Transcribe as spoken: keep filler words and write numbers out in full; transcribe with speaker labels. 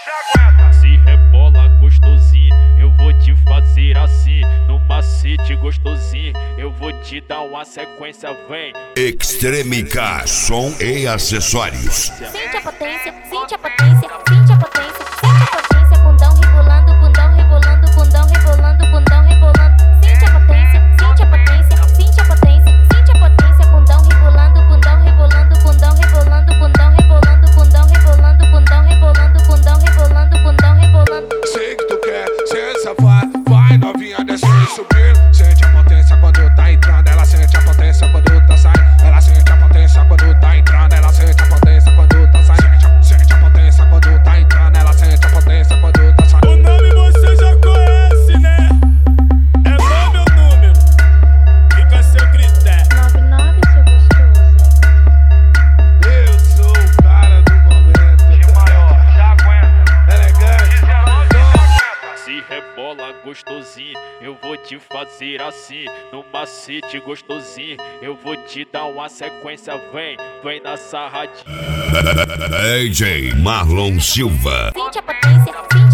Speaker 1: Se rebola gostosinho, eu vou te fazer assim. No macete gostosinho, eu vou te dar uma sequência, vem.
Speaker 2: Extreme K, som e acessórios.
Speaker 3: Sente a potência, sente a potência, sente a potência, sente a potência, bundão rebolando, bundão rebolando, bundão rebolando, bundão rebolando. Sente a potência, sente a potência, sente a potência, sente a potência, bundão rebolando, bundão rebolando, bundão rebolando, bundão rebolando, bundão rebolando, bundão rebolando, bundão rebolando, bundão rebolando.
Speaker 4: Sei que tu quer ser safado, vai novinha descendo e subindo. Sente a potência quando tá entrando, ela sente a potência quando tá saindo. Ela sente a potência quando tá entrando, ela sente a potência quando tá saindo. Sente a potência quando tá entrando, ela sente a potência quando tá saindo.
Speaker 5: O nome você já conhece, né? É nome ou número? Fica a seu critério.
Speaker 3: nove nove, seu gostoso.
Speaker 4: Eu sou o cara do momento.
Speaker 1: De maior, já aguenta.
Speaker 4: Elegante.
Speaker 1: Se rebola gostosinho, eu vou te fazer assim. No macete gostosinho, eu vou te dar uma sequência, vem, vem na sarradinha.
Speaker 2: D J Marlon Silva.
Speaker 3: Sente a potência, sente